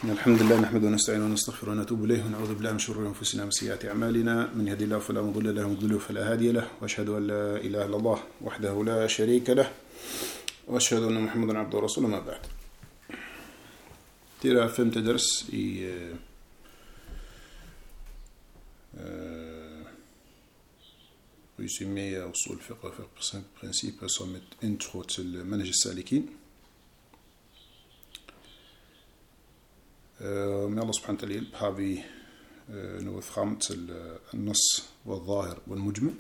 الحمد لله نحمده ونستعينه ونستغفره ونتوب إليه ونعوذ بالله من شرور أنفسنا وسيئات أعمالنا من يهدي الله فلا مضل له ومن يضلل فلا هادي له وأشهد أن لا إله إلا الله وحده لا شريك له وأشهد أن محمدا عبده ورسوله ما بعد. Det er 5. ders i resumé af usul fiqh og principper som et intro til manhaj as-salikin. Med Allah subhanahu wa ta'ala hjælp har vi nået frem til an-nas wal-zahir wal-mujmal.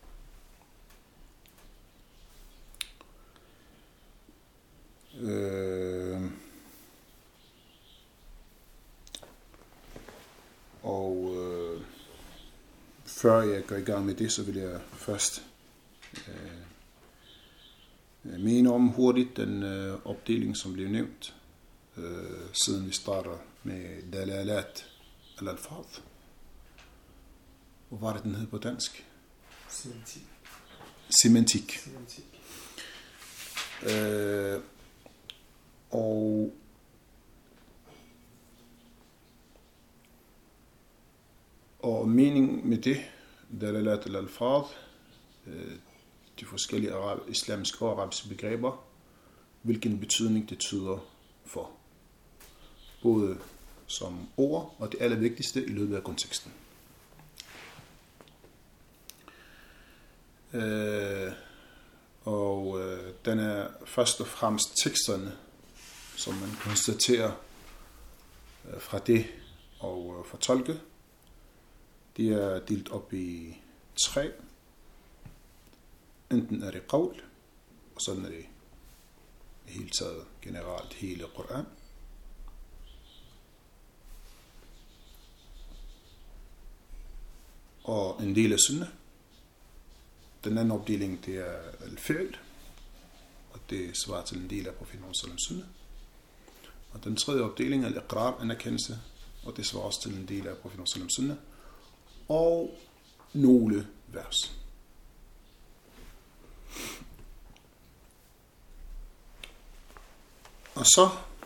Og før jeg går i gang med det, så vil jeg først mene om hurtigt den opdeling, som blev nævnt, siden vi starter med dalalat al-alfaz. Hvad var det, den hed på dansk? Semantik. Og meningen med det, dalalat al-alfaz, de forskellige islamiske og arabiske begreber, hvilken betydning det tyder for. Både som ord og det allervigtigste i løbet af konteksten. Den er først og fremmest teksterne, som man konstaterer fra det og fortolke. De er delt op i 3. Enten er det qawl, og sådan er det i hele taget generelt hele Koran. Og en del af sunnah. Den anden opdeling, det er al-fi'l, og det svarer til en del af profeten sallallahu sunnah. Og den tredje opdeling er al-iqrar, anerkendelse, og det svarer også til en del af profeten sallallahu sunnah. Og nogle vers. Og så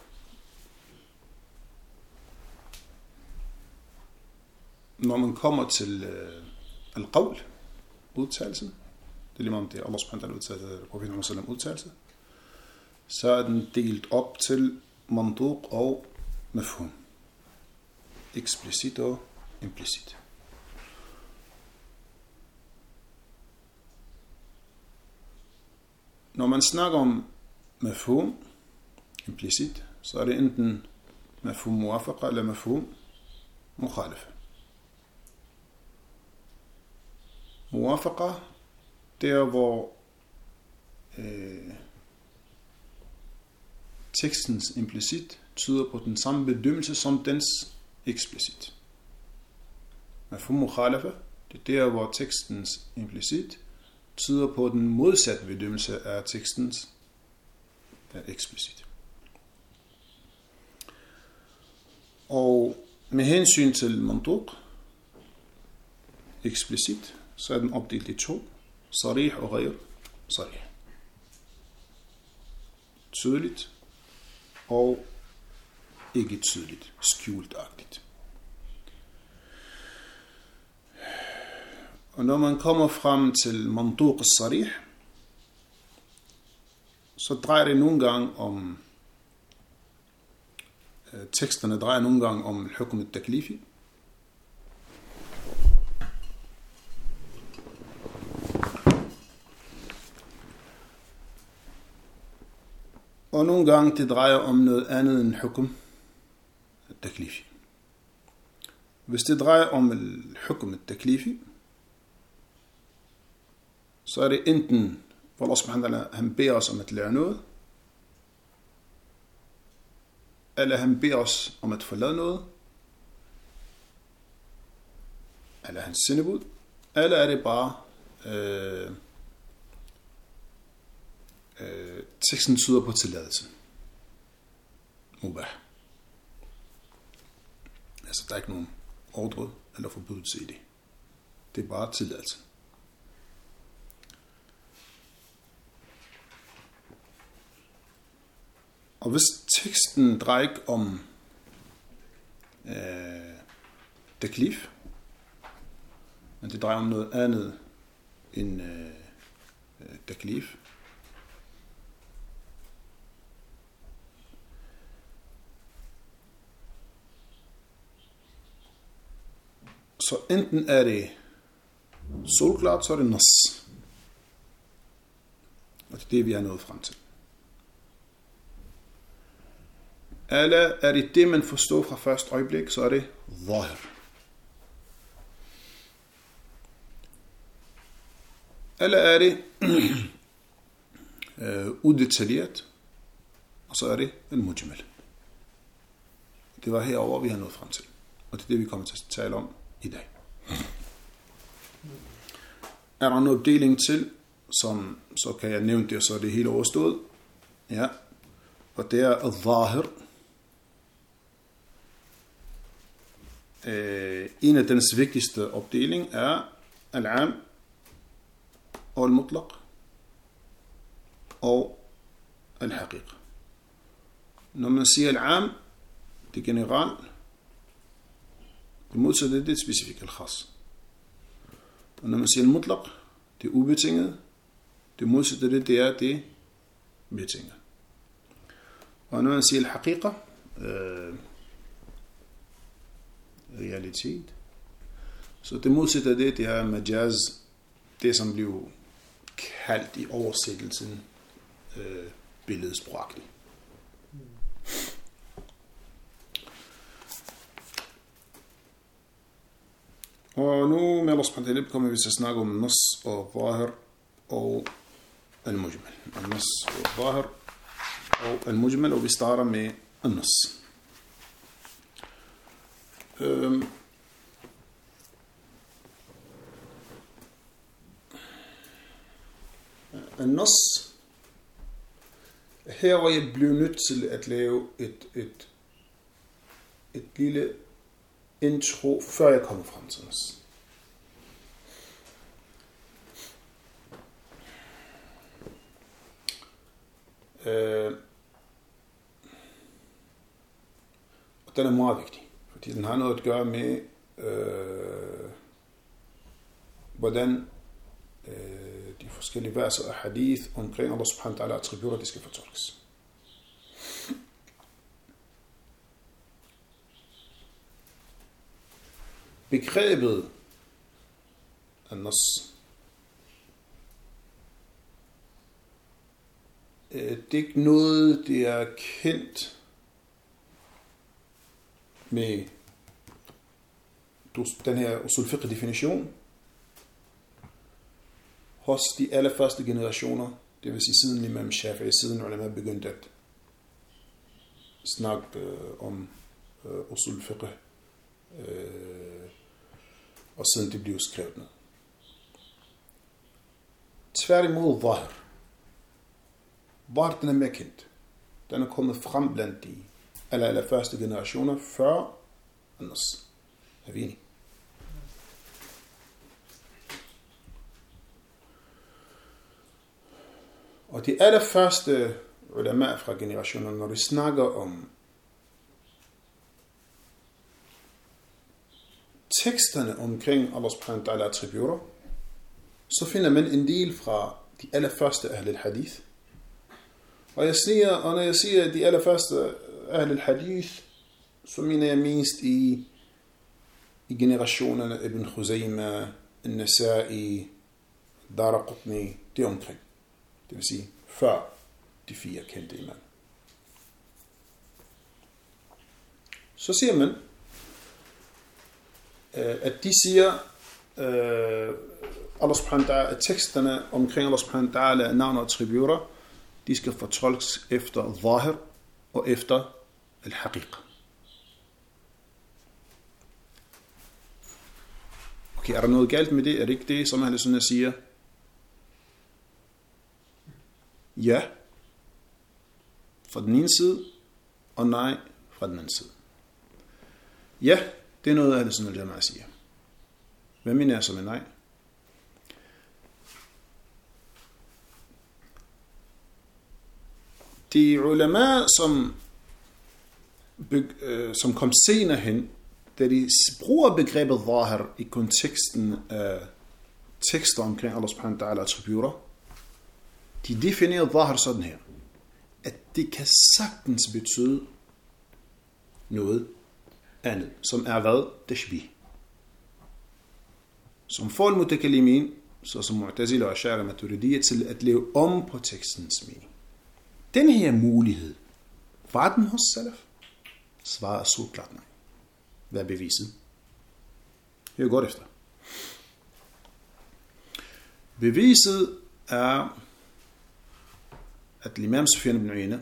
når man kommer til al-qawl, udtalelsen, det er lige meget det Allah subhanahu wa ta'ala udtalelse, profeten sallallahu udtalelse, så er den delt op til mantuq og mafhum. Eksplicit og implicit. Når man snakker om mafhum, implicit, så er det enten mafhum muwafaqa eller mafhum mukhalifa. Muwafaqa, der hvor tekstens implicit tyder på den samme bedømmelse som dens eksplicit. Mafhum mukhalifa, det er der hvor tekstens implicit tyder på den modsatte bedømmelse af tekstens eksplicit. Og med hensyn til mantuq, eksplicit, så er den opdelt i 2. Sarih og ghayr sarih. Tydeligt og ikke tydeligt, skjultagtigt. Og når man kommer frem til mantuq sarih, så drejer det nogle gange om teksterne drejer nogle gange om hukm at-taklifi. Og nogle gange det drejer om noget andet end hukm at-taklifi. Hvis det drejer om hukm at-taklifi, så er det enten, hvor Allah subhanahu wa ta'ala, han beder os om at lære noget, eller han beder os om at forlade noget, eller hans sendebud, eller er det bare teksten tyder på tilladelse. Mubah. Altså der er ikke nogen ordre eller forbudelse i det. Det er bare tilladelse. Og hvis teksten drejer ikke om taklif, men det drejer om noget andet end taklif. Så enten er det solklart, så er det nas. Og det er det, vi er nået frem til. Eller er det det, man forstår fra første øjeblik, så er det zahir. Eller er det udetaljeret, og så er det en mujmal. Det var herover vi har nået frem til. Og det er det, vi kommer til at tale om i dag. Er der en opdeling til, som så kan jeg nævne det, og så er det hele overstået. Ja, og det er al-zahir. En af dens vigtigste opdeling er al-am og al-mutlaq og al-haqiq. Når man siger al-am, det er generelt, det modsatte det er specifikt al-khas. Og når man siger al-mutlaq, det er ubetinget, det modsatte det er det betinget. Og når man siger al-haqiqa, realitet, så det modsatte det er majaz, det som blev kaldt i oversættelsen billedsprogligt. Og nu med Allah subhanahu wa ta'ala kommer vi til at snakke om nas og zahir og al-mujmal. Nas og zahir og al-mujmal, og vi starter med al-nas. Al-nas, her var jeg blevet nødt til at lave et lille intro, før jeg kommer frem til nas. Og den er meget vigtig, fordi den har noget at gøre med, hvordan de forskellige verser af hadith omkring Allah subhanahu wa ta'ala attributter, de skal fortolkes. Begrebet an-nas, det er ikke noget, det er kendt med den her usul fiqh definition hos de allerførste generationer, det vil sige siden Imam Shafi'i, siden ulama begyndte at snakke om usul fiqh, og siden det blev skrevet ned. Tværtimod zahir. Zahir, den er mere kendt. Den er kommet frem blandt de allerførste generationer før an-nas. Er vi enige? Og de allerførste ulama fra generationerne, når de snakker om teksterne omkring Allah subhanahu wa ta'ala attributter, så finder man en del fra de allerførste ahl al-hadith. Og når jeg siger de allerførste ahl al-hadith, så mener jeg mest i generationerne Ibn Khuzayma, An-Nasa'i, Daraqutni, det omkring. Det vil sige før de 4 kendte imam. Så siger man, at de siger, Allah subhanahu wa ta'ala, at teksterne omkring Allah subhanahu wa ta'ala, navn og attributter, de skal fortolkes efter zahir og efter al-haqiq. Okay, er der noget galt med det? Er det ikke det, som Ahl Sunnah siger? Ja, fra den ene side, og nej, fra den anden side. Ja, det er noget, Ahl Sunnah al-Jama'a siger. Hvad mener jeg så med nej? De ulama, som kom senere hen, da de bruger begrebet zahir i konteksten af tekster omkring Allah subhanahu wa ta'ala attributter, de definerer zahir sådan her, at det kan sagtens betyde noget andet, som er hvad? Tashbih. Som får al-mutakallimin, såsom Mu'tazila og Ash'ari og Maturidiyya, til at leve om på tekstens mening. Den her mulighed, var den hos salaf? Svaret er så klart nej. Hvad er beviset? Hør godt efter. Beviset er, at Imam Sufyan ibn Uyayna,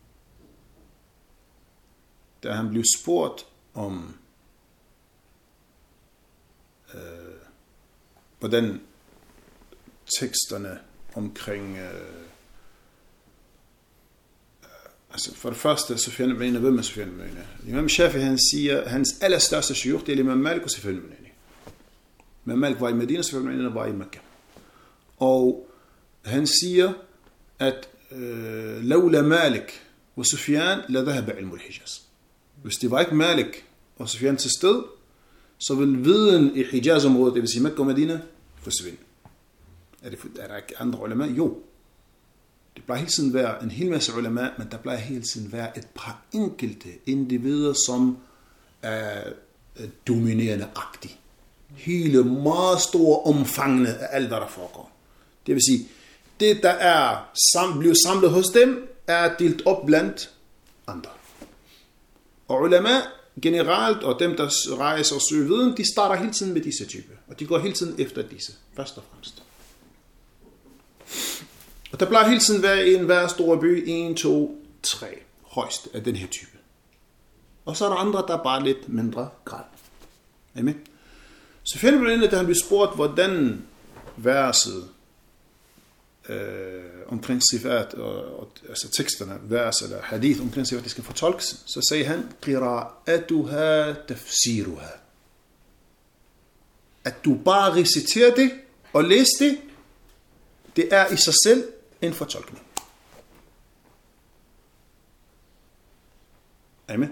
da han blev spurgt om, hvordan teksterne omkring, altså for det første, Sufyan ibn Uyayna, hvem er Sufyan ibn Uyayna? Imam Shafi'i, han siger, hans allerstørste shuyukh, det er Imam Malik og Sufyan ibn Uyayna. Imam Malik var i Medina, Sufyan ibn Uyayna var i Mekka. Og han siger, at لولا Malik og Sufyan la dhahaba ilm al-Hijaz. Hvis det var ikke Malik og Sufyan til sted, så vil viden i Hijaz-området, det vil sige Mekka og Medina, forsvinde. Er der ikke andre ulema? Jo. Det plejer hele tiden være en hel masse ulema, men der plejer hele tiden være et par enkelte individer, som er dominerende-agtige. Hele meget store omfangene af alt, hvad der foregår. Det vil sige, det, der er blevet samlet hos dem, er delt op blandt andre. Og ulema generelt, og dem, der rejser og søger viden, de starter hele tiden med disse typer. Og de går hele tiden efter disse, først og fremmest. Og der plejer hele tiden være en hver store by, 1, 2, 3 højst af den her type. Og så er der andre, der er bare lidt mindre grad. Amen. Så finder vi ind, at han blev spurgt, hvordan verset omkring sifat, altså teksterne, vers eller hadith omkring sifat, det skal fortolkes, så sagde han, qira'atuha tafsiruha. At du bare reciterer det og læser det, det er i sig selv en fortolkning. Amen.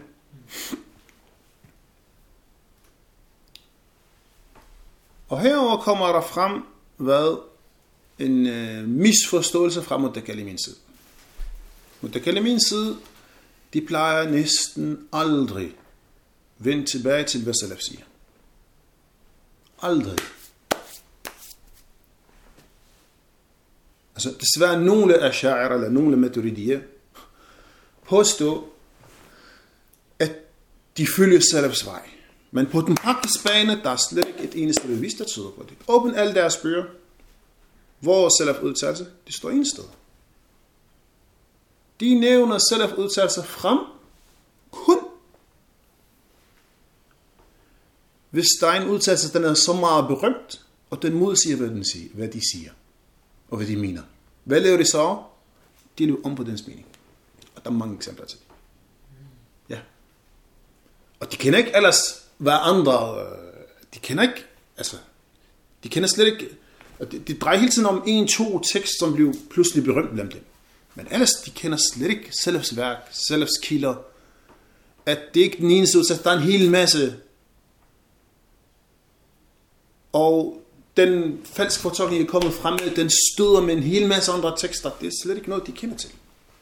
Og herover kommer der frem, hvad en misforståelse fra Mutakallimins side. Mutakallimins side, de plejer næsten aldrig vende tilbage til, hvad salaf siger. Aldrig. Altså desværre nogle af Ash'ari eller nogle af Maturidiyya påstår, at de følger salafs vej. Men på den praktiske bane, der er slet ikke et eneste bevis, der tyder på det. Åbn alle deres bøger, hvor salaf udtalelse, det står en sted. De nævner salaf udtalelser frem, kun hvis der er en udtalelse, den er så meget berømt, og den modsiger, hvad de siger, og hvad de mener. Hvad laver de så? De lever om på dens mening. Og der er mange eksempler til det. Ja. Og de kender ikke ellers, hvad andre, de kender slet ikke, det drejer hele tiden om 1-2 tekst, som blev pludselig berømt blandt dem. Men ellers, de kender slet ikke salafs værk, salafs kilder, at det ikke er den eneste udsats, der er en hel masse. Og den falske fortolkning er kommet frem med, den støder med en hel masse andre tekster. Det er slet ikke noget, de kender til.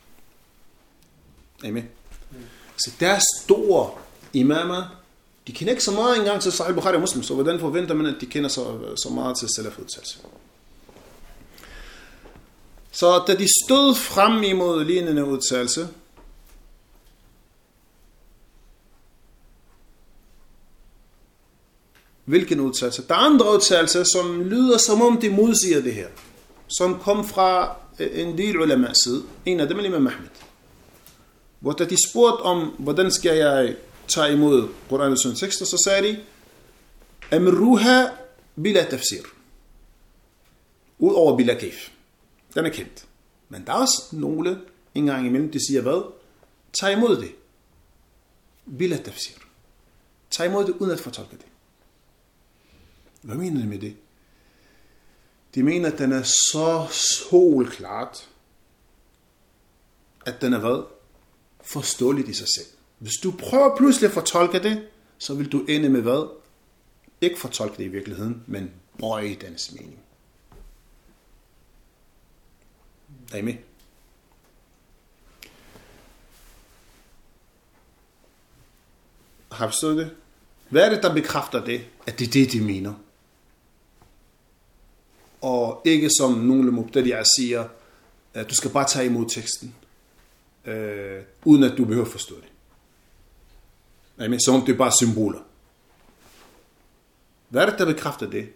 Amen. Så der er store imamer, de kender ikke så meget engang til Sahih Bukhari og Muslim, så hvordan forventer man, at de kender så meget til salaf-udtalelse? Så da de stod frem imod lignende udtalelse, hvilken udtalelse? Der er andre udtalelser, som lyder som om de modsiger det her, som kom fra en del ulema side. En af dem er Imam Ahmed. Hvor da de spurgte om, hvordan skal jeg tage imod Koranens tekster, så sagde de, amruha bila tafsir. Udover bila kayf. Den er kendt. Men der er også nogle, en gang imellem, de siger hvad? Tag imod det. Bila tafsir. Tag imod det, uden at fortolke det. Hvad mener de med det? De mener, at den er så solklart, at den er hvad? Forståeligt i sig selv. Hvis du prøver pludselig at fortolke det, så vil du ende med hvad? Ikke fortolke det i virkeligheden, men bøje dens mening. Er I med? Har I forstået det? Hvad er det, der bekræfter det? At det er det, de mener. Og ikke som nogle mubtadi'er siger, at du skal bare tage imod teksten, uden at du behøver at forstå det. Er I med? Som det er bare symboler. Hvad er det, der bekræfter det?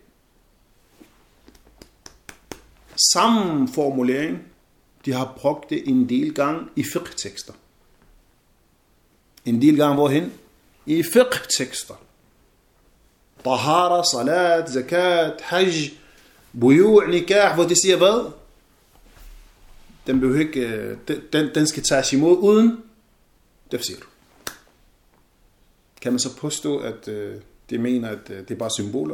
Samme formulering, de har brugt det en del gange i fiqh-tekster. En del gange hvorhen? I fiqh-tekster. Tahara, salat, zakat, hajj, buyu', nikah, hvor de siger hvad? Den behøver ikke, den skal tages imod uden tafsir. Kan man så påstå, at de mener, at det er bare symboler?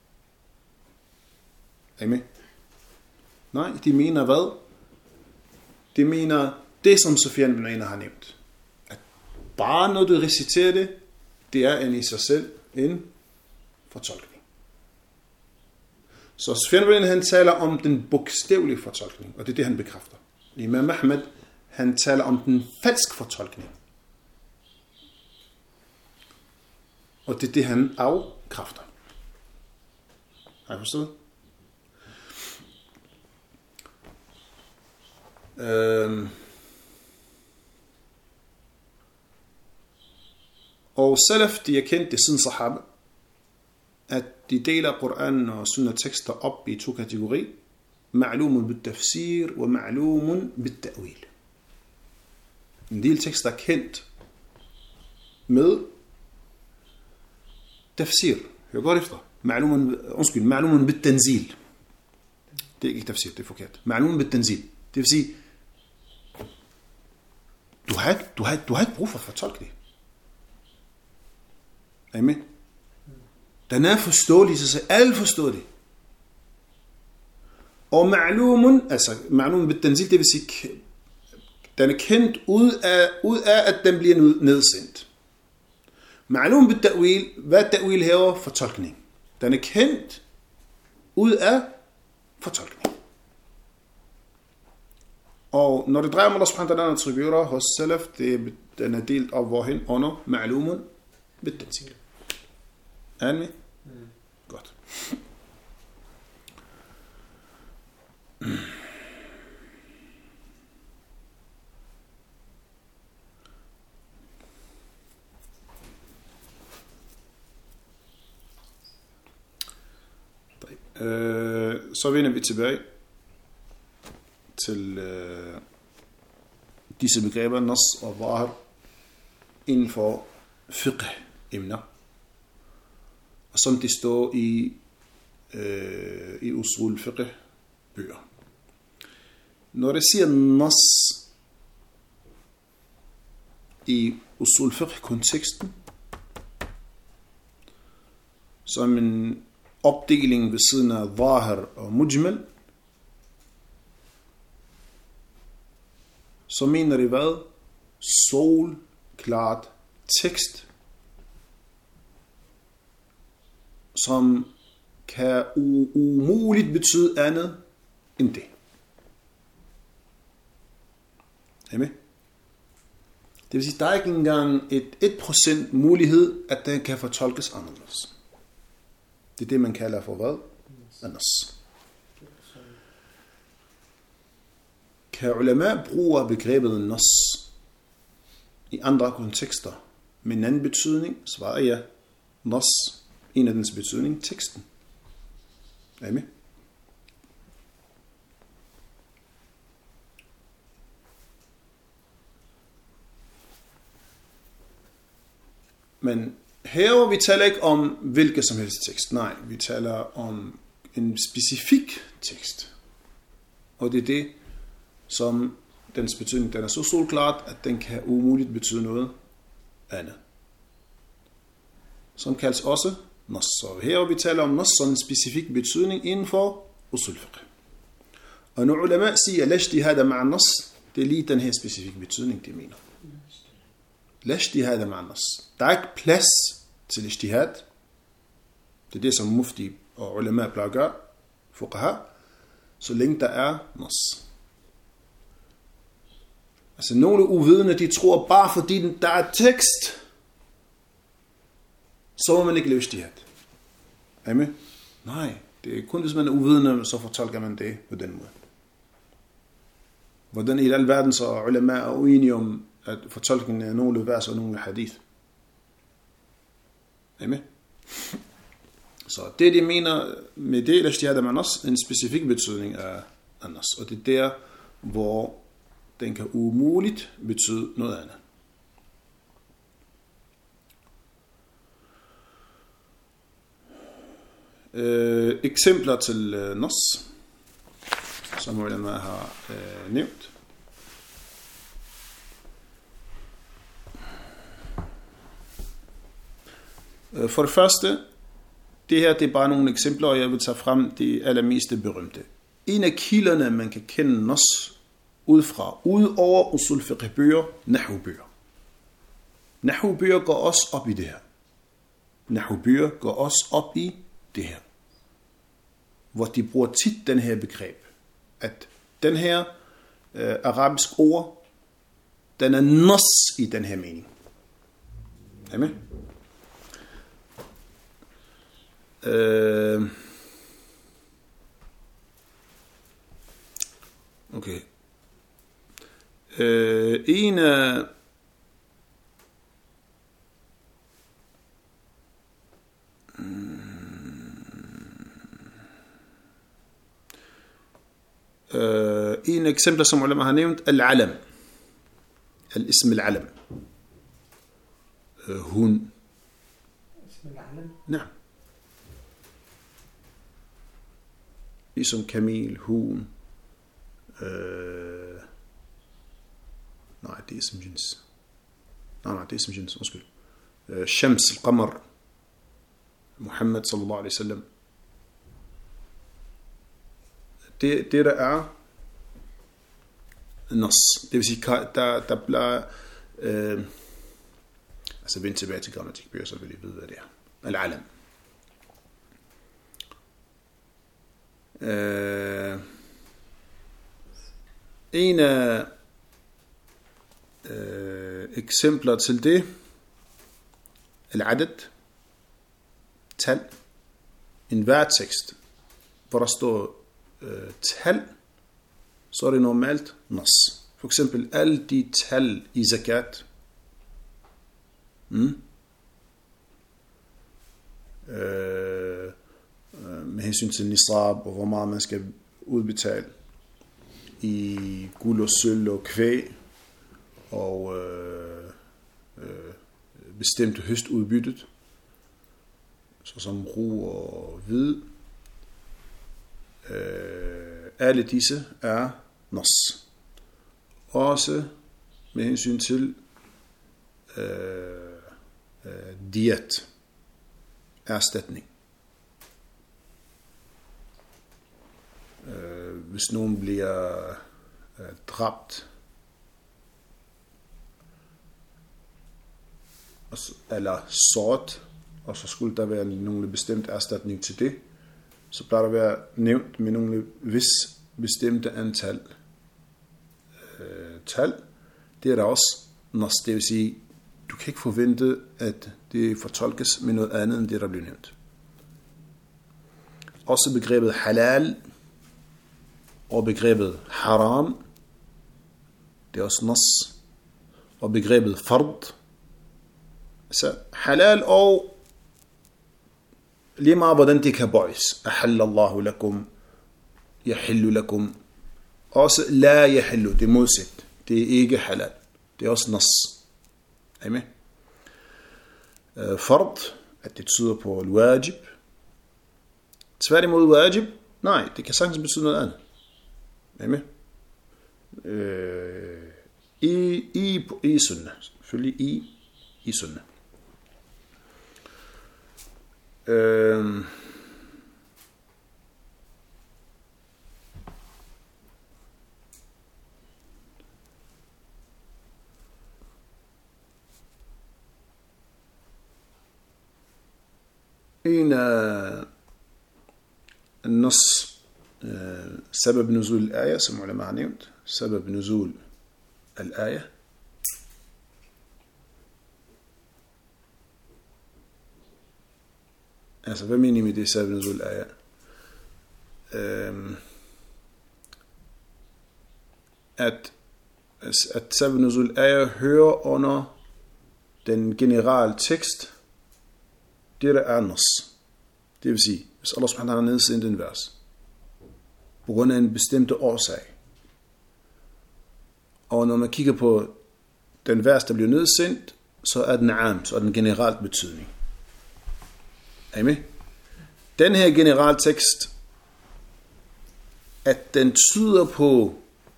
Er I med? Nej, de mener hvad? De mener det, som Sufyan ibn Uyayna har nævnt. At bare når du reciterer det, det er en i sig selv en fortolkning. Så Sufyan ibn Uyayna, han taler om den bogstavelige fortolkning, og det er det, han bekræfter. Imam Ahmed, han taler om den falsk fortolkning. Og det er det, han afkræfter. Har I forstået? Og salaf, de er kendt det siden sahaba, at de deler Koranen og sunnah-tekster op i to kategorier. Ma'lumun bit-tafsir og ma'lumun bit-ta'wil. En del tekster er kendt med tafsir. Hør godt efter. Ma'lumun bit-tanzil. Det er ikke tafsir, det er forkert. Ma'lumun bit-tanzil. Det vil sige, du har ikke brug for at fortolke det. Er I med? Den er forståelig, så alle forstår det. Og ma'lumun bit-tanzil, det vil sige, den er kendt ud af at den bliver nedsendt. Ma'lum bit-ta'wil, hvad er ta'wil her? Fortolkning. Den er kendt ud af fortolkning. Og når det drejer om Allah subhanahu wa ta'ala attributter hos salaf, den er delt op hvorhen under ma'lumun bit-tanzil. Er den med? Godt. Så vender vi tilbage til disse begreber, nas og zahir, inden for fiqh-emner, og som det står i usul fiqh-bøger. Når det siger nas i usul fiqh-konteksten, som en opdeling ved siden af zahir og mujmal, så mener det hvad? Solklart tekst, som kan umuligt betyde andet end det. Er I med? Det vil sige, der er ikke engang 1% mulighed, at den kan fortolkes anderledes. Det er det, man kalder for hvad? Nas. Kan ulama bruge begrebet nas i andre kontekster med en anden betydning? Svarer ja. Nas, en af dens betydning, teksten. Er I med? Men her vi taler ikke om hvilken som helst tekst. Nej, vi taler om en specifik tekst. Og det er det, som dens betydning, den er så solklart, at den kan umuligt betyde noget andet. Som kaldes også nas. Så her vi taler om nas som en specifik betydning inden for usul fiqh. Og når ulama siger, la ijtihada ma'a nas, det er lige den her specifikke betydning, de mener. La ijtihada ma'a nas. Der er ikke plads til ijtihad. Det er det, som mufti og ulama plejer at gøre, fuqaha, så længe der er nas. Altså nogle uvidende, de tror bare fordi der er tekst, så må man ikke lave ijtihad. Er I med? Nej, det er kun hvis man er uvidende, så fortolker man det på den måde. Hvordan i alverden så ulama er uenige om at fortolkningen af nogle vers og nogle hadith. Er I med? Så det de mener med det, ijtihad er også en specifik betydning af nas. Og det er der, hvor den kan umuligt betyde noget andet. Eksempler til nas, som ulama har nævnt. For det første, det her det er bare nogle eksempler, og jeg vil tage frem de allermest berømte. En af kilderne, man kan kende nas ud fra, ud over usul fiqh bøger, nahwu-bøger. Nahwu-bøger går også op i det her. Nahwu-bøger går også op i det her. Hvor de bruger tit den her begreb. At den her arabisk ord, den er nas i den her mening. Er I med? Okay. En af en eksempel som ulama har nævnt al-alam, al-ism al-alam, hun. اسم العلم نعم. Ligesom kamel, hun. Nej, det er som jins. Nej, det er som jins, undskyld. Shams, al-qamar, Muhammad sallallahu alaihi wasallam. Det der er nas. Det vil sige, der bliver altså vend tilbage til grammatikbøger, så vil I vide, hvad det er. Al-alam. En af eksempler til det, al-adad, tal, en hver tekst, hvor der står tal, så er det normalt nas. For eksempel alle de tal i zakat, med hensyn til nisab og hvor meget man skal udbetale i guld og sølv og kvæg og bestemte høstudbyttet, såsom ru og hvid. Alle disse er nas. Også med hensyn til diat, erstatning. Hvis nogen bliver dræbt eller såret, og så skulle der være nogle bestemt erstatning til det, så plejer der at være nævnt med nogle vis bestemte antal tal. Det er der også nas, det vil sige, du kan ikke forvente, at det fortolkes med noget andet, end det, der bliver nævnt. Også begrebet halal og begrebet haram, det er også nas. Og begrebet fard, så halal og lige meget hvordan det kan bøjes. Ahallallahu lakum, yahillu lakum. Også la yahillu, det er modsat. Det er ikke halal. Det er også nas. Er I med? Fard, at det tyder på al-wajib. Tværtimod wajib, nej, det kan sagtens betyde noget andet. Er I med? I sunnah. Selvfølgelig i sunnah. En النص سبب نزول الآية som ulama har nævnt. سبب نزول الآية. Altså, hvad mener I med det sabab nuzul ayah? At sabab nuzul ayah hører under den generelle tekst, det der er nas. Det vil sige, hvis Allah subhanahu wa ta'ala har nedsendt en vers, på grund af en bestemt årsag, og når man kigger på den vers, der bliver nedsendt, så er den am, så er den generelt betydning. Er I med? Den her generaltekst, at den tyder på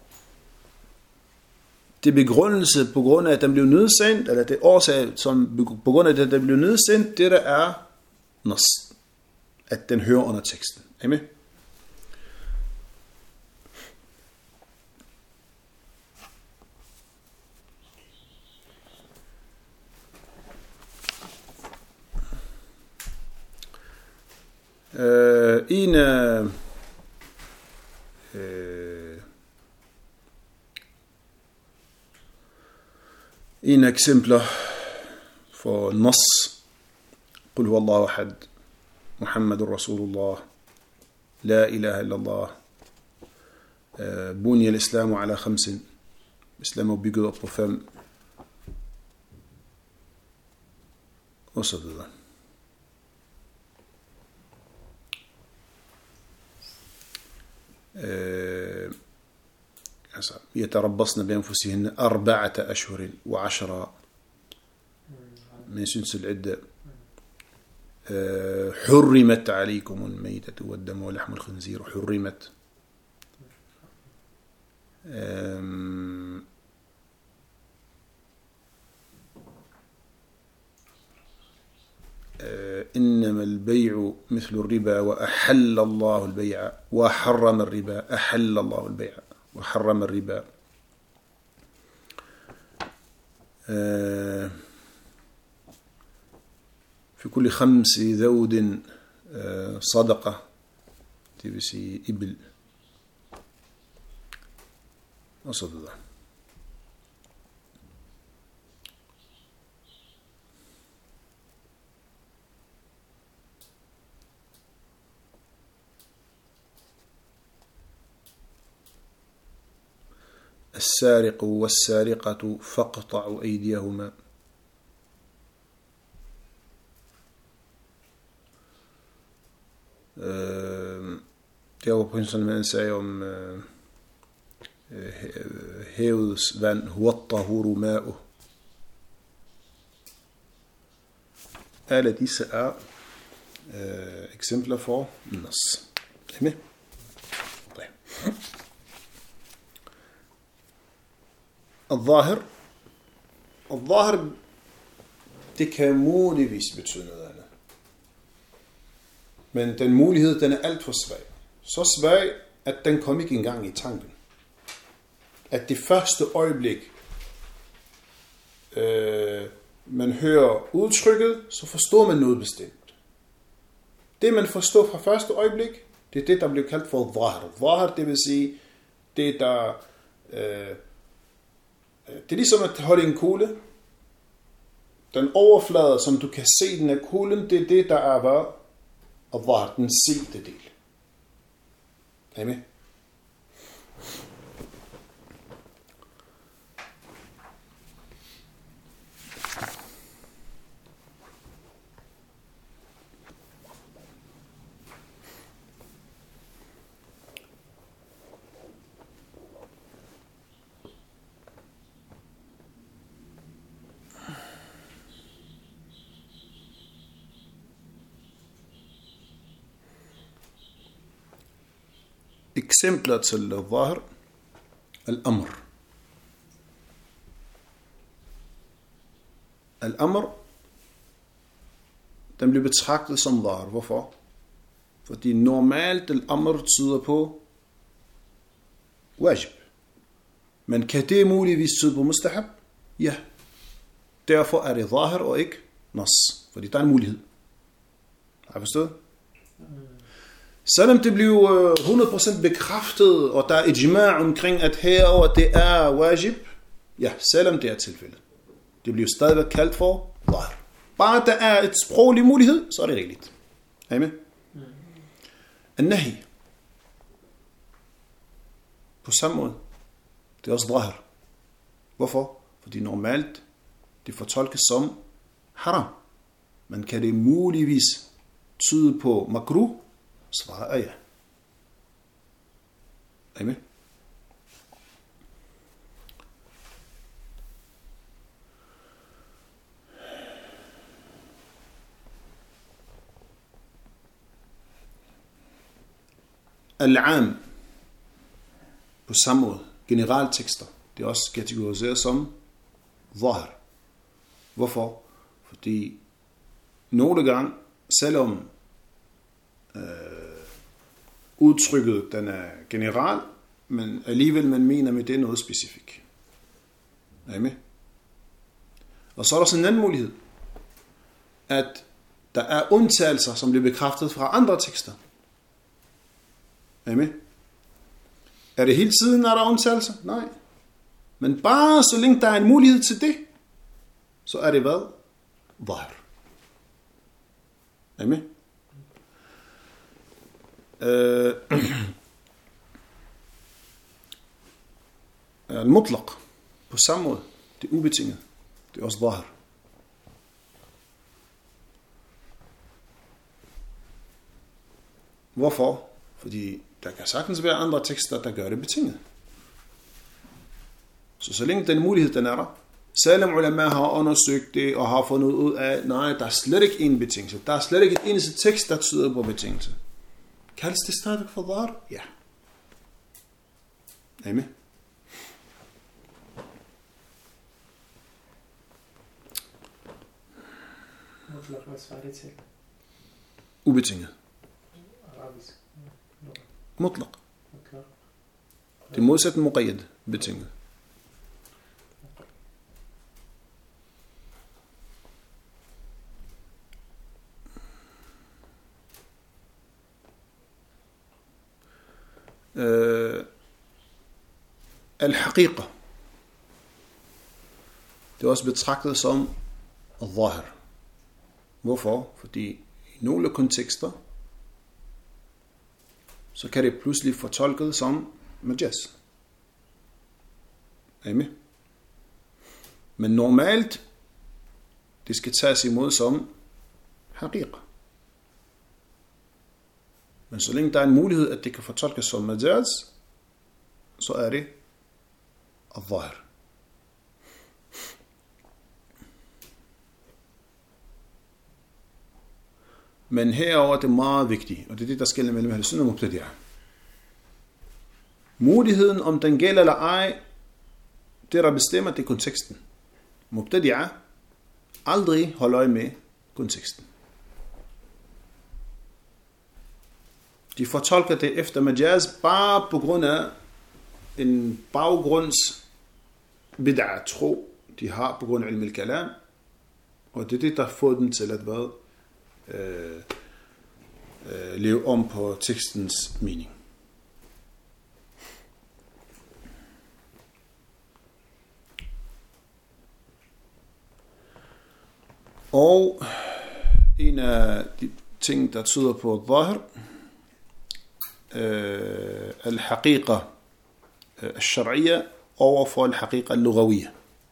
det begrundelse på grund af, at den blev nedsendt, eller det årsag, som på grund af, at den blev nedsendt, det der er nas, at den hører under teksten. Er I med? En eksempler for nas. قل هو الله أحد محمد رسول الله لا إله إلا الله بني الإسلام على 5. Islam er bygget op på 5 og så videre. يتربصن بأنفسهن 4 أشهر و10 من سنس العدة حرمت عليكم الميتة والدم ولحم الخنزير حرمت إنما البيع مثل الربا وأحل الله البيع وحرم الربا أحل الله البيع وحرم الربا في كل 5 ذود صدقة تبسي إبل وصدقة. السارق والسارقة فاقطعوا أيديهما det var på sådan man sagde om havets vand huwattahuru ma'u. Alle disse er eksempler for nas. Med? الظاهر det kan muligvis betyde noget andet. Men den mulighed, den er alt for svag. Så svag, at den kom ikke engang i tanken. At det første øjeblik, man hører udtrykket, så forstår man noget bestemt. Det man forstår fra første øjeblik, det er det, der bliver kaldt for dhahar. Dhahar, det vil sige, det der... det er ligesom at holde en kugle. Den overflade, som du kan se den af kuglen, det er det, der er hvad? Og var den sigte del. Er I med? Eksempler til dhahar, al-amr. Al-amr, den bliver betragtet som dhahar. Hvorfor? Fordi normalt al-amr tyder på wajib. Men kan det muligvis tyde på mustahab? Ja. Derfor er det dhahar og ikke nas. Fordi der er en mulighed. Har I forstået? Selvom det bliver 100% bekræftet, og der er ijma' omkring, at herover det er wajib, ja, selvom det er tilfældet. Det bliver stadigvæk kaldt for zahir. Bare der er et sproglig mulighed, så er det rigeligt. Er I med? An-nahi. På samme måde. Det er også zahir. Hvorfor? Fordi normalt, det fortolkes som haram. Men kan det muligvis tyde på makruh? Svaret er ja. Er I med? Al-am. På samme måde. Generaltekster. Det er også kategoriseret som zahir. Hvorfor? Fordi nogle gange, selvom udtrykket den er general, men alligevel man mener med det noget specifikt. Er I med? Og så er der sådan en anden mulighed, at der er undtagelser, som bliver bekræftet fra andre tekster. Er I med? Er det hele tiden, er der undtagelser? Nej. Men bare så længe der er en mulighed til det, så er det hvad? Zahir. Er I med? Al-mutlaq. På samme måde. Det er ubetinget. Det er også zahir. Hvorfor? Fordi der kan sagtens være andre tekster, der gør det betinget. Så længe den mulighed, den er der, selvom ulama har undersøgt det og har fundet ud af, nej, der er slet ikke en betingelse. Der er slet ikke et eneste tekst, der tyder på betingelse. Kaldes det stadigvæk for zahir? Ja. Er I med? Mutlaq, hvad svarer det til? Ubetinget. Arabisk. Mutlaq. Det er modsat muqayyad, betinget. Al-haqiqa. Det er også betragtet som zahir. Hvorfor? Fordi i nogle kontekster, så kan det pludselig fortolket som majaz. Er I med? Men normalt, det skal tages imod som haqiqa. Men så længe der er en mulighed, at det kan fortolkes som majaz, så er det al-zahir. Men herover er det meget vigtigt, og det er det, der skiller mellem Ahl Sunnah og Mubtadi'ah. Muligheden, om den gælder eller ej, det der bestemmer, det er konteksten. Mubtadi'ah aldrig holder øje med konteksten. De fortolker det efter majaz bare på grund af en baggrunds bid'ah tro, de har på grund af ilm al-kalam, og det er det, der får dem til at leve om på tekstens mening. Og en af de ting, der tyder på zahir, al-haqiqa al-shar'iyya overfor al-haqiqa al-lughawiyya.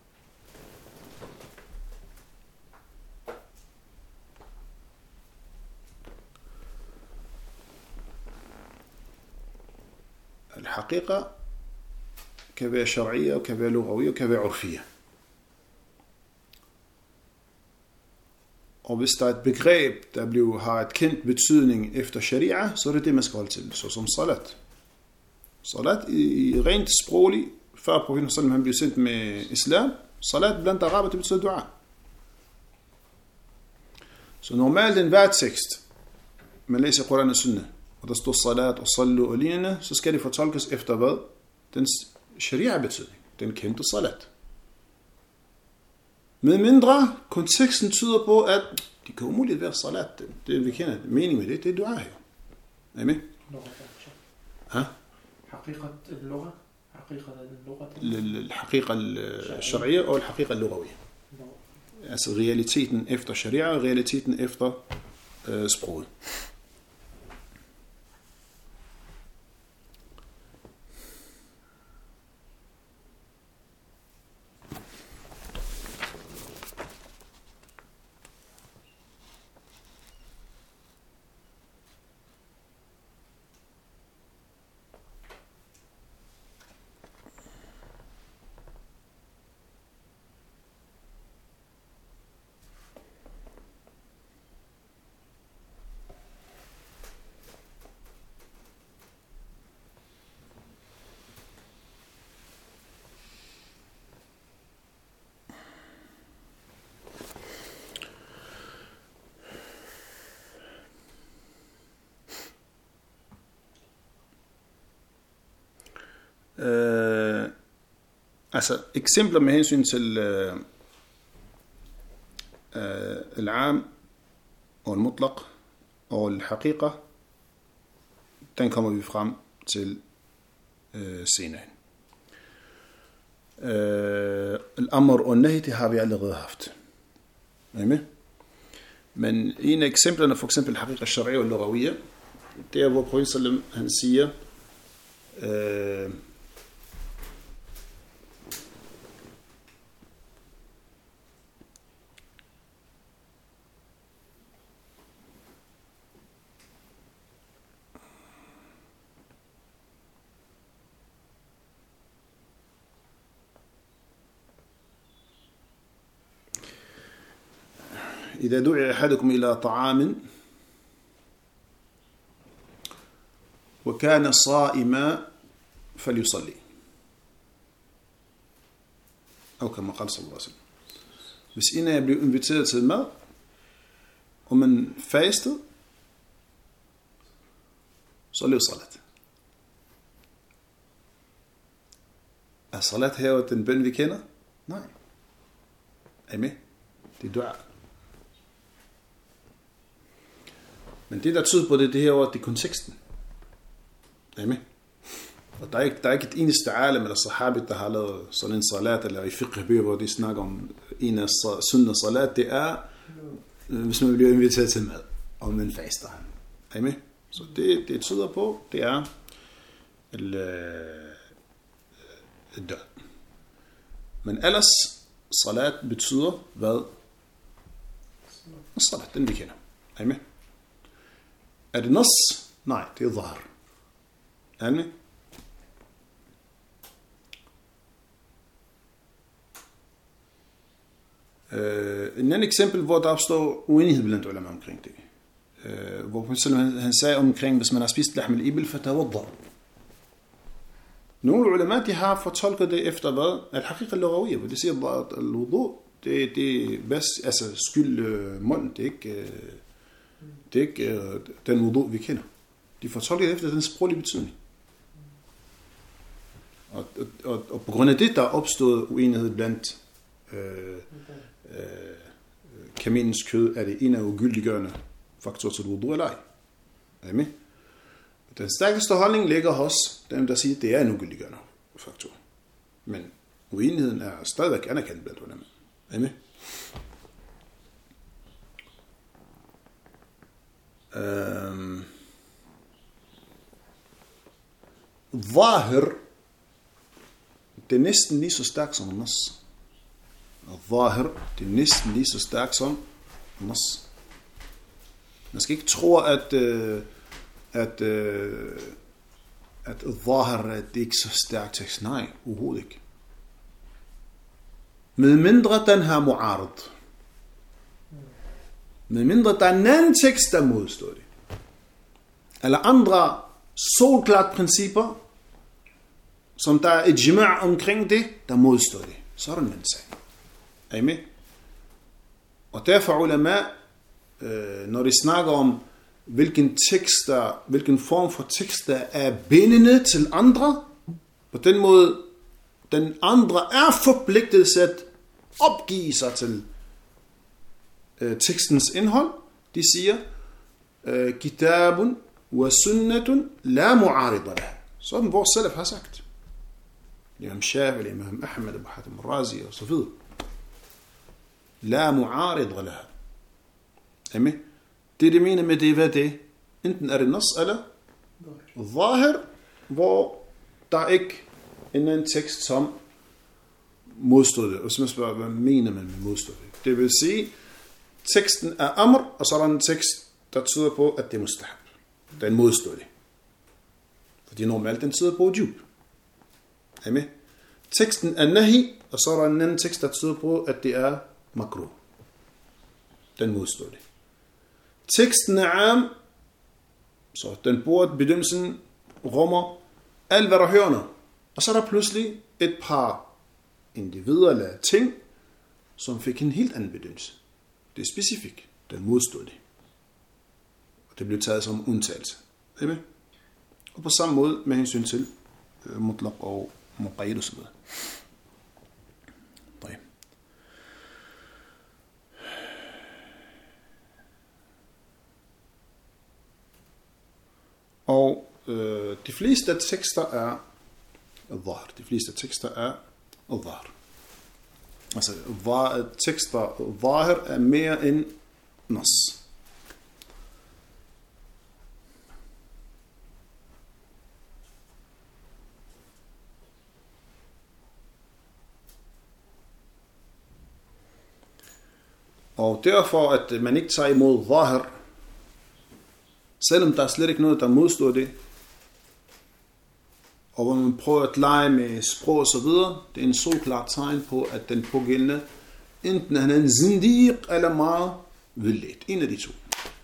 Al-haqiqa kan være shar'iyya, og kan være lughawiyya, og kan være urfiyya. Og hvis der er et begreb, der har et kendt betydning efter sharia, så er det det, man skal holde til. Så som salat. Salat i rent sproglig, før profeten sallam han blev sendt med islam, salat blandt araber, det betyder dua. Så normalt en hver tekst, man læser Koran og Sunnah, og der står salat og sallu og lignende, så skal det fortolkes efter hvad? Den sharia betydning, den kendte salat. Med mindre konteksten tyder på, at de kan umuligt være salat. Det vi kender mening med det er dua her. Er I med? ها؟ حقيقة اللغة الحقيقة الشرعية أو الحقيقة اللغوية. Altså realiteten efter sharia og realiteten efter sproget. Altså eksempler med hensyn til al-am og al-mutlaq og al-haqiqa, den kommer vi frem til senere. Al-amr og nahi, det har vi allerede haft. Er I med? Men en af eksemplerne, for eksempel haqiqa sharia og lughawiyya, det er hvor Profeten sallam han siger إذا دعي أحدكم إلى طعام وكان صائما فليصلي أو كما قال صلى الله عليه وسلم. Hvis en af jer bliver inviteret til mad, og man fastet, så lev salat. Er salat her den bøn, vi kender? Nej. Er I med? Det er dua. Men det, der tyder på det her ord, det er konteksten. Er I med? Og der er ikke et eneste alim eller sahabi, der har lavet sådan en salat, eller i fiqh-bøger, hvor de snakker om en af sunnah salat, det er, hvis man bliver inviteret til mad, og man faster. Er I med? Så det tyder på, det er død. Men ellers, salat betyder hvad? Salat, den vi kender. Er I med? Er det nas? Nej, det er zahar. Er I med? En anden eksempel, hvor der opstår uenighed blandt ulama omkring det. Hvor han sagde omkring, hvis man har spist lahm al-ibl, fatawadda. Nogle ulama, de har fortolket det efter hvad? Al-haqiqa al-lughawiyya, hvor de siger, at al-wudu, det er bedst, altså skyld mund, det er ikke den wudu, vi kender. De fortolker det efter den sproglige betydning. Og på grund af det, der er opstået uenighed blandt kamelens kød, er det en af ugyldiggørende faktorer til wudu eller ej. Er I med? Den stærkeste holdning ligger hos dem, der siger, at det er en ugyldiggørende faktor. Men uenigheden er stadigvæk anerkendt blandt ulama. Er I med? Zahir, det er næsten lige så stærkt som nas. Zahir, det er næsten lige så stærkt som nas. Man skal ikke tro, at Zahir, det er ikke så stærkt tekst. Nej, overhovedet ikke. Med mindre den her mu'arad. Med mindre der er en anden tekst, der modstår det. Eller andre solklart principper, som der er et ijma' omkring det, der modstår det. Så er det en anden sag. Er I med? Og derfor ulama, når de snakker om, hvilken form for tekster er bindende til andre, på den måde, den andre er forpligtet til at opgive sig til tekstens indhold, de siger, kitabun wa sunnatun la mu'arida laha. Sådan vores salaf har sagt. Imam Shafi'i, Imam Ahmed, Abu Hatim al-Razi og så videre. La mu'arida laha. Amen. Det de mener med det, hvad det? Enten er det nas eller zahir, hvor der ikke er en tekst, som modstår det. Og så man spørger, hvad mener man med modstår det? Det vil sige, teksten er amr, og så er der en tekst, der tyder på, at det er mustahab. Den modstår det. Fordi normalt den tyder på wujub. Er I med? Teksten er nahi, og så er der en anden tekst, der tyder på, at det er makruh. Den modstår det. Teksten er am, så den burde bedømmelsen rummer alt, hvad der hører noget. Og så er der pludselig et par individer eller ting, som fik en helt anden bedømmelse. Det er specifikt. Den modstod det. Og det blev taget som undtagelse. Er I med? Og på samme måde med hensyn til mutlaq og muqayyid og så videre. Og de fleste tekster er dhahir. De fleste tekster er dhahir. Altså tekster dhahir er mere end nas. Og derfor, at man ikke tager imod dhahir, selvom der er slet ikke noget, der modstår det, og hvor man prøver at lege med sprog og så videre, det er en så klar tegn på, at den pågældende, enten han er en zindiq eller meget vildledt. En af de to.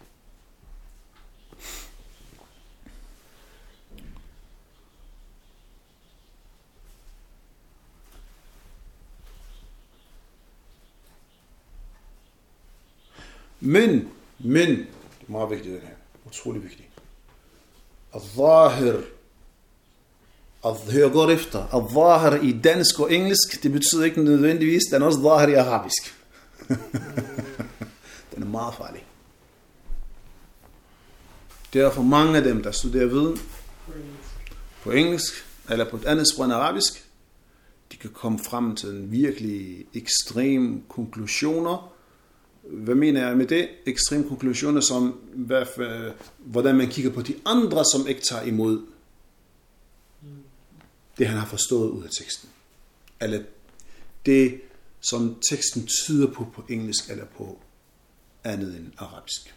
Men, det er meget vigtigt det her. Utrolig vigtigt. Al-Zahir. Hør godt efter. Al-Zahir i dansk og engelsk, det betyder ikke nødvendigvis, den er også Zahir i arabisk. Den er meget farlig. Derfor mange af dem, der studerer viden på engelsk, eller på et andet sprog end arabisk, de kan komme frem til en virkelig ekstrem konklusioner. Hvad mener jeg med det? Ekstreme konklusioner som, hvordan man kigger på de andre, som ikke tager imod det, han har forstået ud af teksten. Eller det, som teksten tyder på engelsk, eller på andet end arabisk.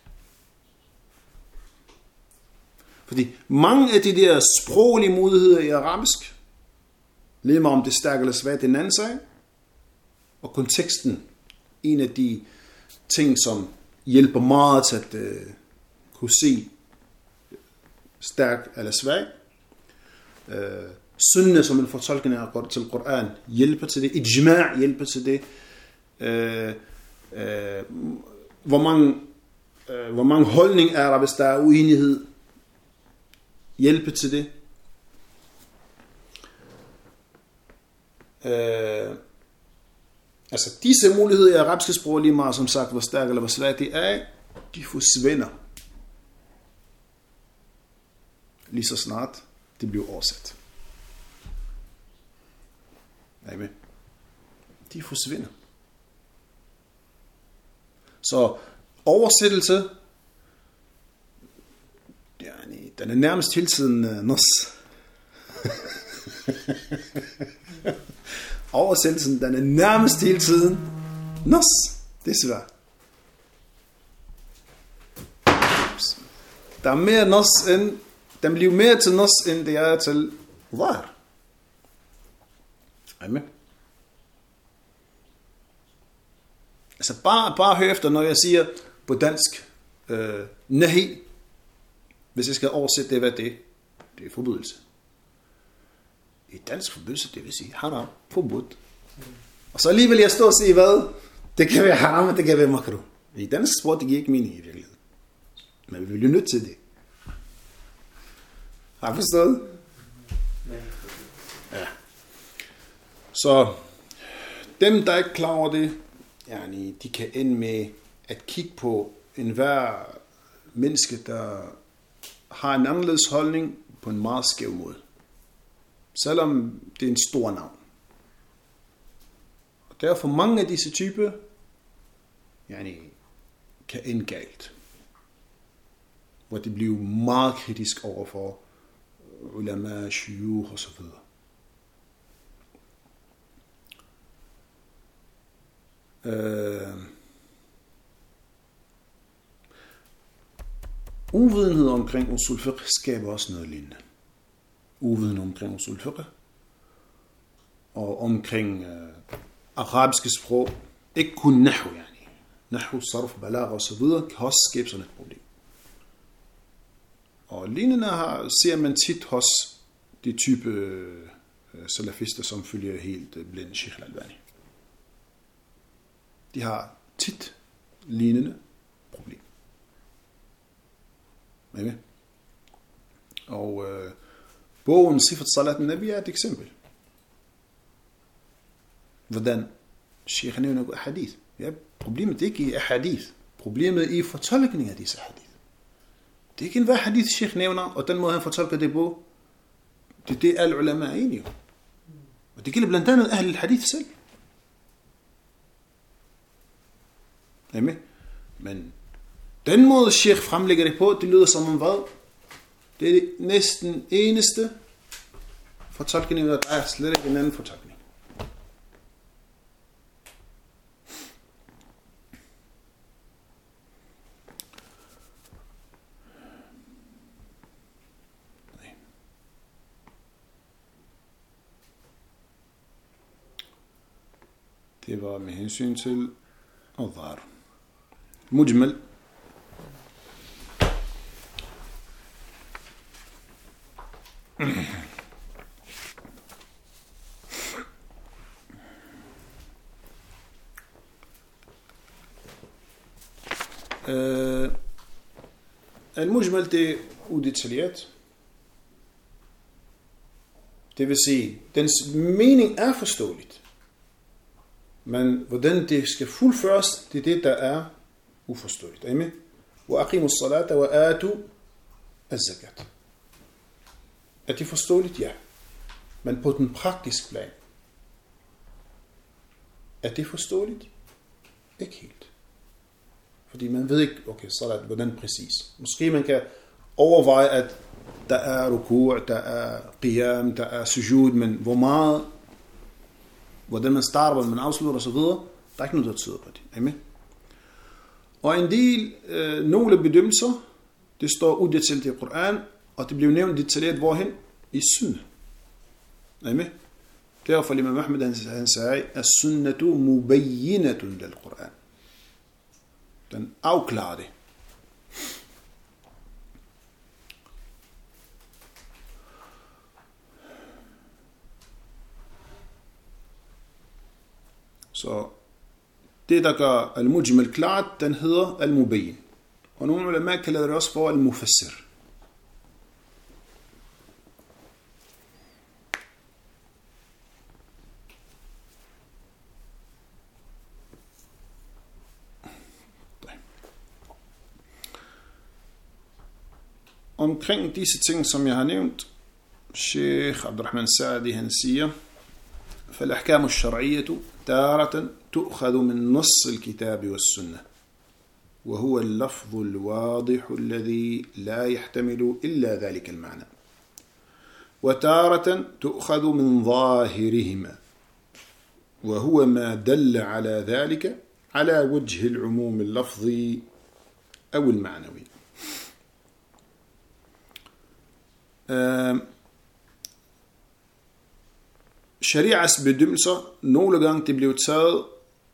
Fordi mange af de der sproglige muligheder i arabisk, lige meget om det er stærkt eller svagt, den anden sag, og konteksten, en af de ting, som hjælper meget til at kunne se stærk eller svag. Sunna, som en fortolkning af til Koran, hjælper til det. Ijma' hjælper til det. Hvor mange holdning er der, hvis der er uenighed, hjælper til det. Altså disse muligheder i arabiske sprog, lige meget som sagt, hvor stærk eller hvor svag det er, de forsvinder. Lige så snart det bliver oversat. Er I med? De forsvinder. Så oversættelse, den er nærmest hele tiden nas. Oversættelsen, den er nærmest hele tiden nas. Det er svært. Der er mere nas end, den bliver mere til nas, end det er til zahir. Er I med? Altså bare hør efter, når jeg siger på dansk nahi, hvis jeg skal oversætte det, hvad det er forbudelse. I dansk forbudelse, det vil sige haram, forbudt. Og så alligevel jeg står og sige, hvad? Det kan være haram, og det kan være makruh. I dansk sprog, det giver ikke mening i virkeligheden. Men vi vil jo nødt til det. Har I forstået? Ja. Så dem, der er ikke klar over det, de kan ende med at kigge på enhver menneske, der har en anderledes holdning på en meget skæv måde. Selvom det er en stor navn. Og derfor mange af disse typer, kan ende galt. Hvor det bliver meget kritisk overfor ulama, shuyukh og så videre. Uvidenhed omkring usul fiqh skaber også noget lignende. Uvidenhed omkring usul fiqh og omkring arabiske sprog, ikke kun nahwu, nahwu, sarf, balagha og så videre, kan også skabe sådan et problem. Og lignende ser man tit hos de type salafister, som følger helt blind Sheikh Al-Albani. De har tit lignende problem. Okay? Og bogen Sifat Salat al-Nabi er et eksempel. Hvordan Sheikh nævner hadith. Ja, problemet er ikke i hadith. Problemet er i fortolkningen af disse hadith. Det er ikke enhver hadith Sheikh nævner, og den måde han fortolker det på, det er det alle ulama er enige. Og det gælder blandt andet ahl al-hadith selv. Jamen, men den måde Sheikh fremlægger det på, det lyder som om hvad? Det er det næsten eneste fortolkning, der er slet ikke en anden fortolkning. Det var med hensyn til adhar. Mujmal. Al-mujmal, det er udetaljeret. Det vil sige, dens mening er forståeligt. Men hvordan det skal fuldføres, det er det, der er uforståeligt. Amen. Wa aqimu as-salata wa atu az-zakat. Er det forståeligt? Ja. Men på den praktiske plan, er det forståeligt? Ikke helt. Fordi man ved ikke, okay, salat, hvordan præcis. Måske man kan overveje, at der er ruku', der er qiyam, der er sujud, men hvor meget, hvordan man starter, hvordan man afslutter osv., der er ikke noget, der tyder på det. Amen. Og en del, nogle bedømmelser, det står udetalt i Koran, og det bliver nævnt detaljeret hvorhen? I sunna. Amen. Derfor Imam Ahmed han sagde, at sunnatu mubayyinatun lil Koran. Den afklarer det. Så det, der gør al-mujmal klart, den hedder al-mubayyin. Og nogle ulema kalder det også for al-mufassir. Omkring disse ting, som jeg har nævnt, Sheikh Abdurrahman Sa'di, han siger, فالأحكام الشرعية تارة تؤخذ من نص الكتاب والسنة وهو اللفظ الواضح الذي لا يحتمل إلا ذلك المعنى وتارة تؤخذ من ظاهرهما وهو ما دل على ذلك على وجه العموم اللفظي أو المعنوي. Sharias bedømmelser, nogle gange det blev taget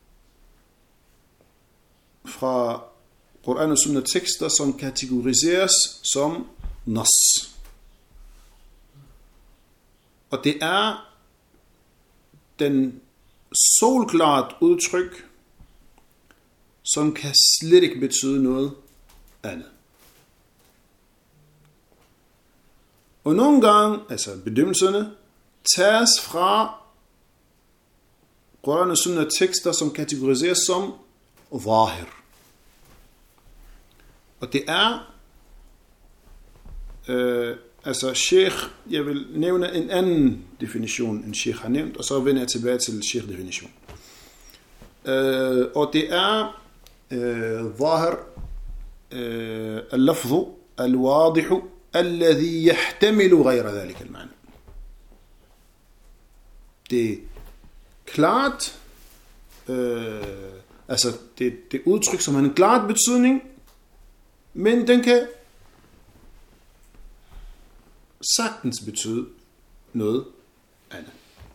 fra Koran og Sunna tekster, som kategoriseres som nas. Og det er den solklart udtryk, som kan slet ikke betyde noget andet. Og nogle gange, altså bedømmelserne, tages fra Koran og Sunna tekster, som kategoriseres som zahir. Og det er, Sheikh, jeg vil nævne en anden definition, end Sheikh har nævnt, og så vender jeg tilbage til Sheikh-definition. Og det er zahir اللفظ الواضح الذي يحتمل غير ذلك المعنى. Det er klart, det udtryk, som har en klart betydning, men den kan sagtens betyde noget andet.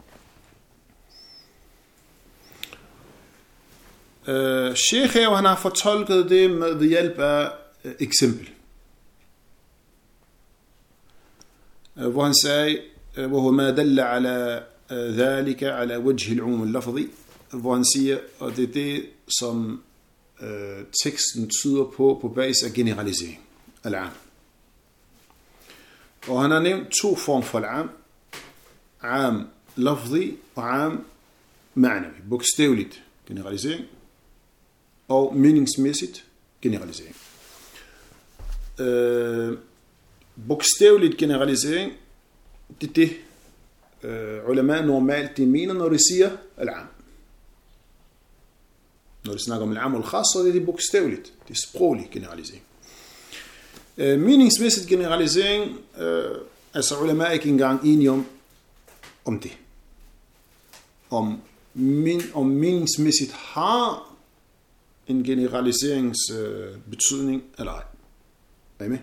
Sheikh her, han har fortolket det ved hjælp af eksempel. Hvor han sagde, وهو ما دل على ذلك على وجه العموم اللفظي, hvor han siger, og det er det, som teksten tyder på basis af generalisering. Al-am. Og han har nævnt to former for al-am. Am lafzi og am ma'navi. Bogstaveligt generalisering og meningsmæssigt generalisering. Bogstaveligt generalisering, det er det, ulama normalt de mener, når de siger al-am. Når de snakker om al-am og al-khas, så er det bogstaveligt. Det er sproglig generalisering. Meningsmæssigt generalisering, ulama er ikke engang enige om det. Om meningsmæssigt har en generaliseringsbetydning eller ej. Er I med?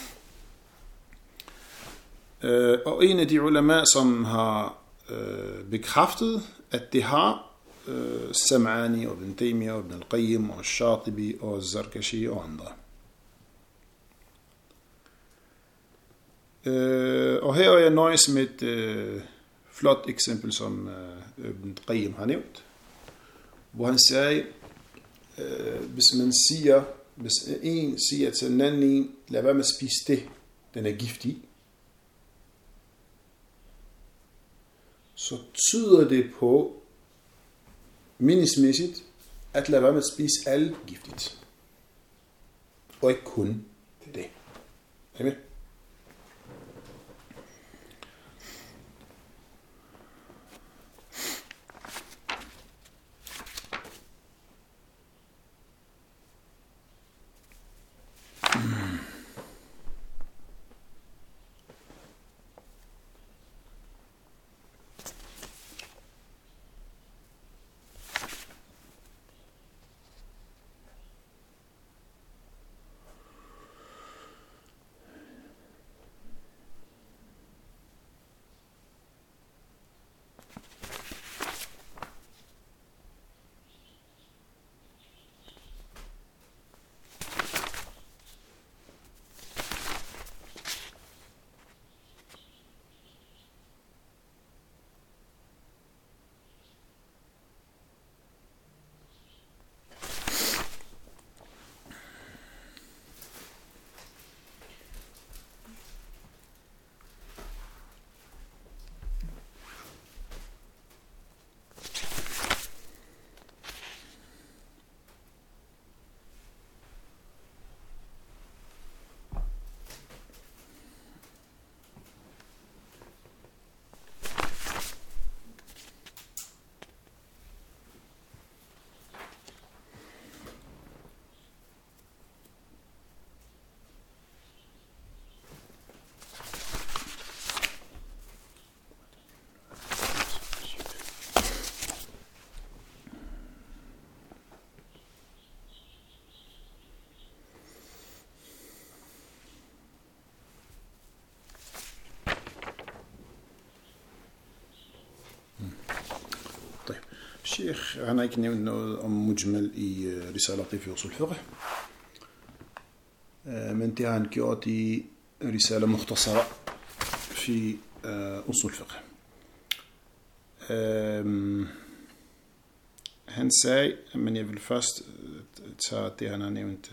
Og en af de ulama, som har bekræftet, at det har Sam'ani og Ibn Taymiyyah og Ibn al-Qayyim og Shatibi og Zarkashi og andre. Og her er jeg nøjes med et flot eksempel, som Ibn al-Qayyim har nævnt, hvor han sagde, hvis en siger til en anden, lad være med at spise det, den er giftig, så tyder det på meningsmæssigt at lade være med at spise alt giftigt. Og ikke kun det. Er I med? Sheikh, han har ikke nævnt noget om mujmal i risalati fi usul fiqh, men det har han gjort i risala mukhtasara fi usul fiqh. Han sagde, men jeg vil først tage det, han har nævnt.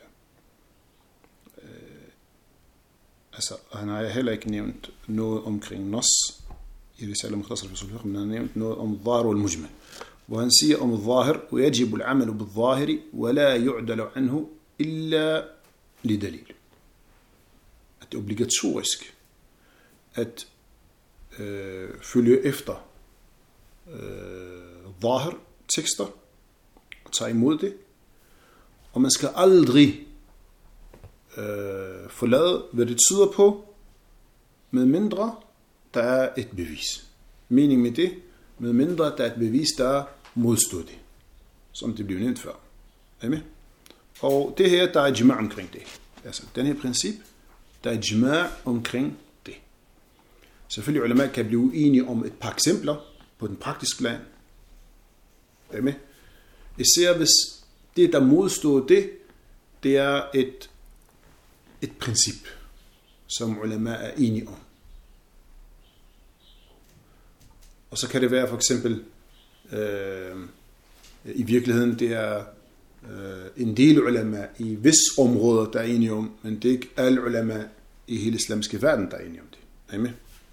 Han har heller ikke nævnt noget omkring nas i risala mukhtasara fi usul fiqh, men han har nævnt noget om dhar wal mujmal. hvor han siger om zahir, وَيَجِبُ الْعَمَلُ بِالظَّاهِرِ وَلَا يُعْدَلُ عَنْهُ إِلَّا لِدَلِيل. At det er obligatorisk at følge efter zahir, tekster, og tage imod det. Og man skal aldrig forlade, hvad det tyder på, med mindre der er et bevis. Mening med det, med mindre der er et bevis, der modstår det, som det blev nævnt før. Er I med? Og det her, der er ijma' omkring det. Altså, den her princip, der er ijma' omkring det. Selvfølgelig, ulema kan blive uenige om et par eksempler på den praktiske plan. Er I med? Især hvis det, der modstår det, det er et princip, som ulema er enige om. Og så kan det være for eksempel, i virkeligheden, det er en del ulema i vis områder, der er enige om, men det er ikke alle ulema i hele islamiske verden, der er enige om det. Er I med?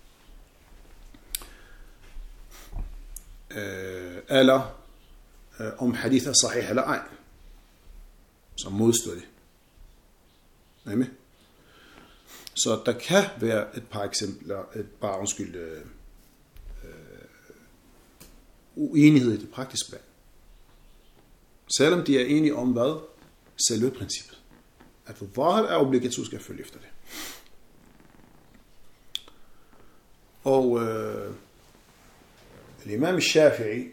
Eller om hadith er sahih eller ej, som modstår det. Er I med? Så der kan være et par eksempler, uenighed i det praktiske plan. Selvom de er enige om hvad? Selve princippet. At zahir er obligatorisk at følge efter det. Og imam Shafi'i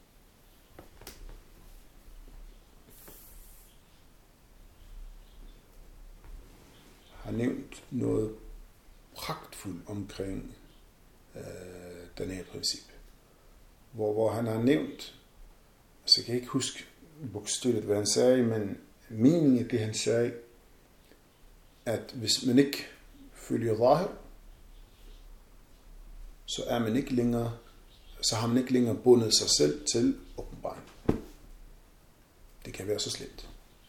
har nævnt noget pragtfuldt omkring den her princip. Hvor han har nævnt, altså jeg kan ikke huske bogstaveligt, hvad han sagde, men meningen af det, han sagde, at hvis man ikke følger zahir, så har man ikke længere bundet sig selv til åbenbaring. Det kan være så slemt.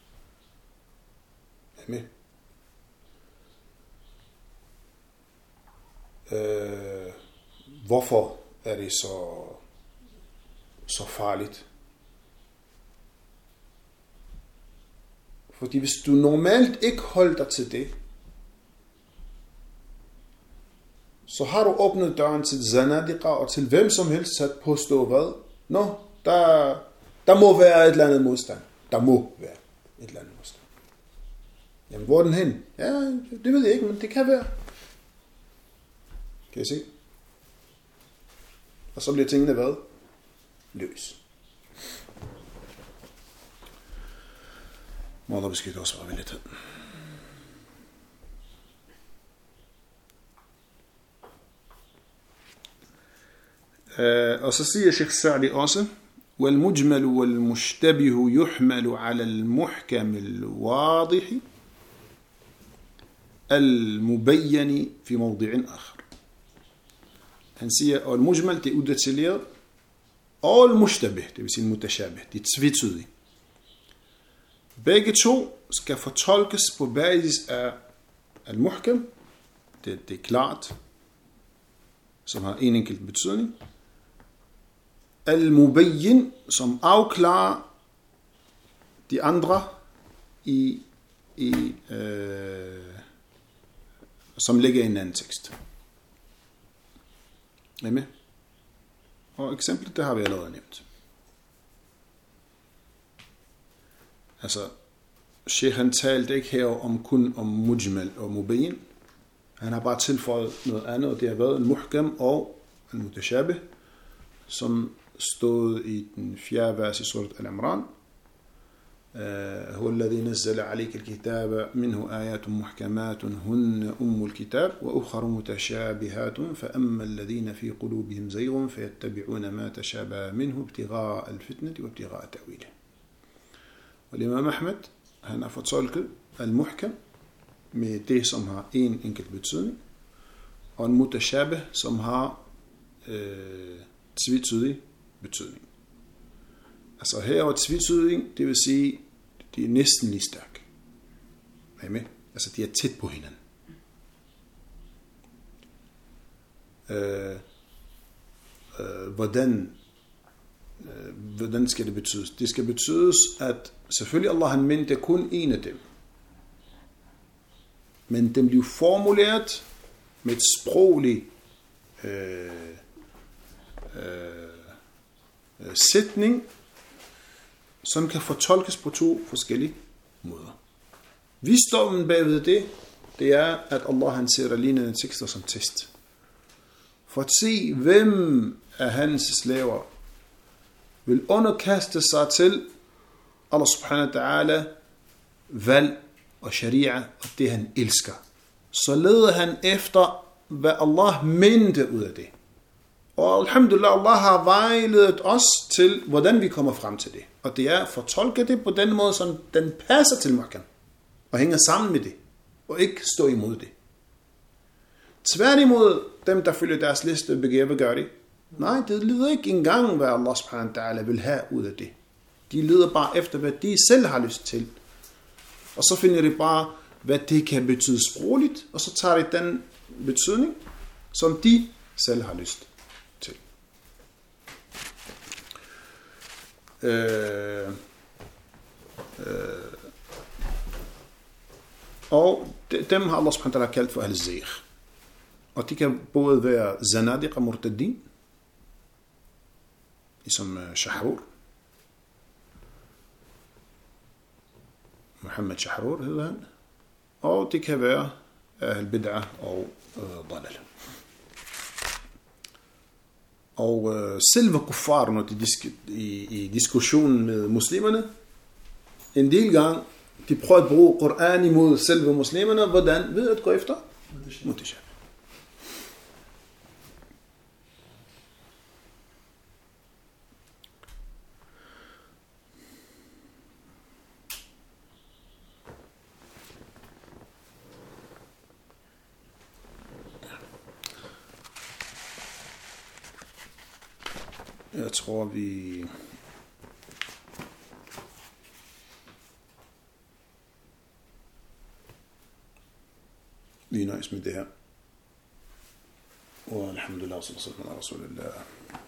Er I med? Hvorfor er det så farligt? Fordi hvis du normalt ikke holder dig til det, så har du åbnet døren til zanadiqa og til hvem som helst at påstå hvad? Der må være et eller andet modstand. Der må være et eller andet modstand. Jamen, hvor er den hen? Ja, det ved jeg ikke, men det kan være. Kan I se? Og så bliver tingene hvad? Løs. Må der beskytte også være venlighed. Og så siger Sheikh Sa'di også, والمجمل والمشتبه يحمل على المحكم الواضح المبين في موضع آخر. Han siger, at al-mujmal, det er udetilleret, og al-mushtabih, det vil sige mutashabih, det er tvetydigt. Begge to skal fortolkes på basis af al-muhkam, det er klart, som har en enkelt betydning. Al-mubayyin, som afklarer de andre som ligger i en anden tekst. Er I med? Og eksemplet, det har vi allerede nævnt. Altså, Sheikh han talte ikke her kun om mujmal og mubayyin. Han har bare tilføjet noget andet, og det har været al-muhkam og al-mutashabih, som stod i den 4. vers i surat Al-Imran. هو الذي نزل عليك الكتاب منه آيات محكمات هن أم الكتاب وأخر متشابهات فأما الذين في قلوبهم زيغ فيتبعون ما تشابه منه ابتغاء الفتنة وابتغاء تأويله. والإمام أحمد han har fortolket al-muhkam med det, som har en enkelt betydning, og en mutashabih, som har tvetydig betydning. Altså her er tvetydig, det vil sige, de er næsten lige stærke. Er I med? Altså de er tæt på hinanden. Hvordan hvordan skal det betydes? Det skal betydes, at selvfølgelig Allah han mente kun en af dem. Men den blev formuleret med et sproglig sætning, som kan fortolkes på 2 forskellige måder. Visdommen bagved det er, at Allah han ser lignende tekster som test. For at se, hvem af hans slaver vil underkaste sig til Allah subhanahu wa ta'ala valg og sharia og det han elsker. Så leder han efter, hvad Allah mente ud af det. Og alhamdulillah, Allah har vejledet os til, hvordan vi kommer frem til det. Og det er at fortolke det på den måde, som den passer til Makan. Og hænger sammen med det. Og ikke stå imod det. Tværtimod, dem der følger deres liste, hvad gør de? Nej, det lyder ikke engang, hvad Allah subhanahu wa ta'ala vil have ud af det. De leder bare efter, hvad de selv har lyst til. Og så finder de bare, hvad det kan betyde sprogligt, og så tager de den betydning, som de selv har lyst til. Og dem har Allah subhanahu wa ta'ala kaldt for al-zayg. Og de kan både være zanadiq og murtaddin, ligesom Shahrur. Muhammad Shahrur hedder han. Og det kan være al-bid'ah og dalal. Og selve kuffar, når de i diskussionen med muslimerne, en del gang, de prøver at bruge Koran imod selve muslimerne, hvordan? Ved at gå efter? Mutashabih. Jeg tror, vi nøjes med det her. Og alhamdulillah, sallallahu alaihi wa sallam, rasulullah.